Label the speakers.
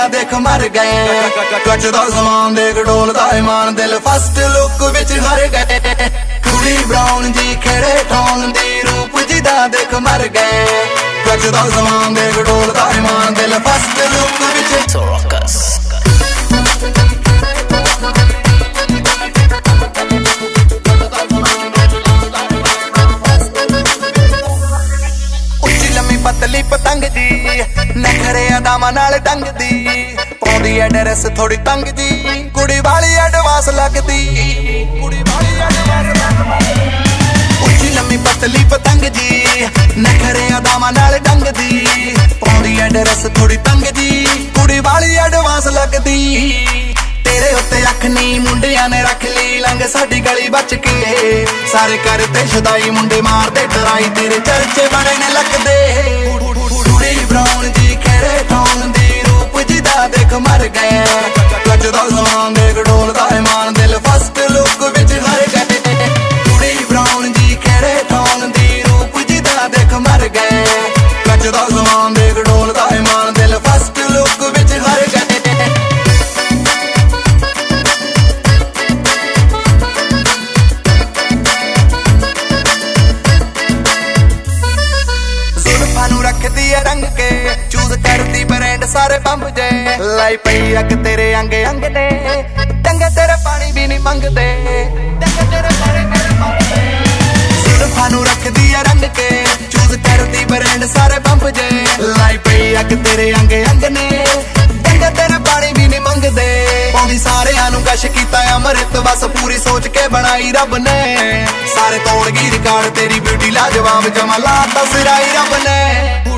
Speaker 1: देख मर गए कचदा समान देख डोलदा ईमान दिल फर्स्ट लुक विच हर गए कुड़ी ब्राउन जी खेड़े ठौन दी रूप जिदा देख मर गए कचदा समान देख डोलदा ईमान दिल फर्स्ट लुक विच पतली पतंग दी नखरे अदामा नाल डंग दी पौंदी है ड्रेस थोड़ी तंग दी कुड़ी वाली एडवांस लगदी कुड़ी वाली एडवांस लगदी उच्ची लम्मी पतली पतंग दी नखरे अदामा नाल डंग दी पौंदी है ड्रेस थोड़ी तंग दी कुड़ी वाली एडवांस लगदी तेरे उत्ते अख नहीं मुंडिया ने रख ली लंघ साडी गली बच के सारे करते शुदाई मुंडे मारते डराई तेरे चर्चे बड़े ने लगदे कुड़ी ब्राउन जी खेड़े ठौन दी रूप जिदा देख मर गए कचदा समान देख डोलदा ईमान दिल फर्स्ट लुक विच हर गए कुड़ी ब्राउन जी खेड़े ठौन दी रूप जिदा देख मर गए कचदा समान देख डोलदा ईमान दिल फर्स्ट लुक विच हर गए रखदी है रंग के चूज करती ब्रांड सारे बंब जे लाई पई अग तेरे अंग अंग ने डंगे तेरे पानी भी नहीं मंगदे डंगे तेरे पानी भी नहीं मंगदे सुल्फा नू रखदी है रंग के चूज करती ब्रांड सारे बंब जे लाई पई अग तेरे अंग अंग ने डंगे तेरे पानी भी नहीं मंगदे पौंदी सारियां नू कश कीता अमृत बस पूरी सोच के बनाई रब ने सारे तोड़ गई रिकॉर्ड तेरी ब्यूटी लाजवाब जमा लाता सिराई रब ने